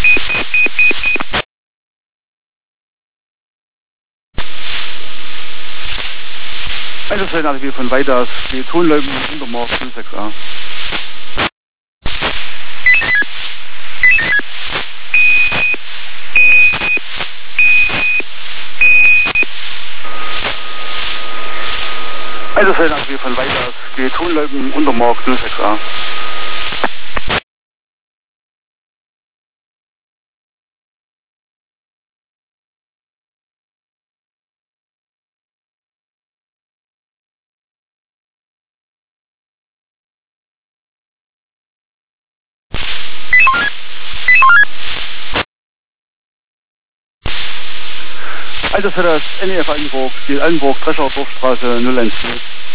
Einsatzfeld ATW von Weiders, die Tonleuben Untermark 06A. Einsatzfeld ATW von Weiders, die Tonleuben Untermark 06A. Einsatzfeld NEF Altenburg, die Altenburg Drescher Dorfstraße 012.